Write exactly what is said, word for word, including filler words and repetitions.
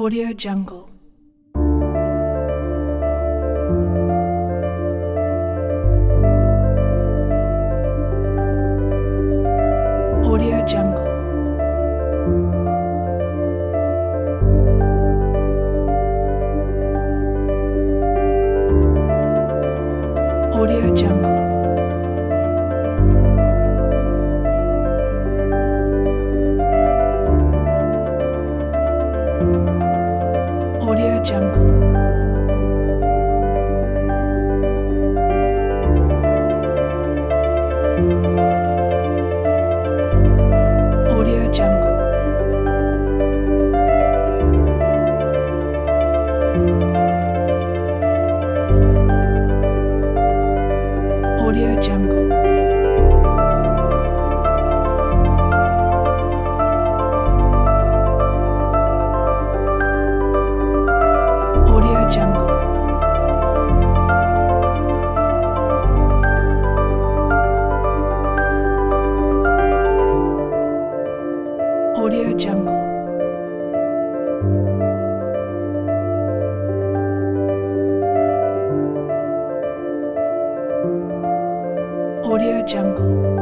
Audio Jungle. Audio Jungle. Audio Jungle. Audio Jungle. Audio Jungle. Audio Jungle. Audio Jungle. Audio Jungle. Audio Jungle.